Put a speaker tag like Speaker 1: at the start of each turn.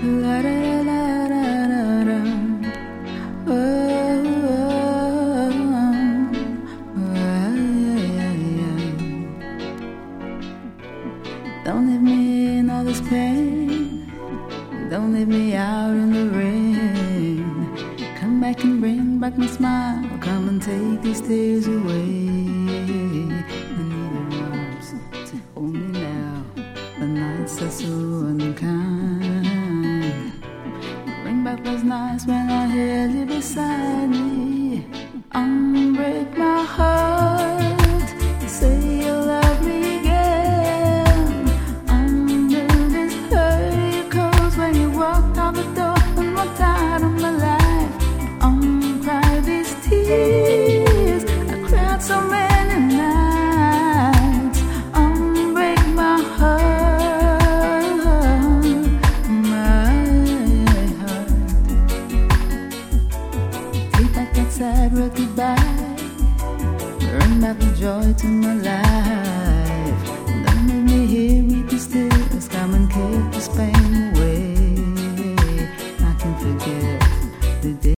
Speaker 1: La da da da da da. Oh, yeah. Don't leave me in all this pain. Don't leave me out in the rain. Come back and bring back my smile. Come and take these tears away. I need your arms to hold me now. The nights are so unkind. Bring back those nights when I held you beside me. Unbreak my heart. Say you love me again. Undo this hurt you caused when you walked out the door and walked out of my life. Uncry these tears. I cried so many nights. Unbreak my heart, my heart. Take back that sad road goodbye. Bring back the joy to my life. Don't leave me here with this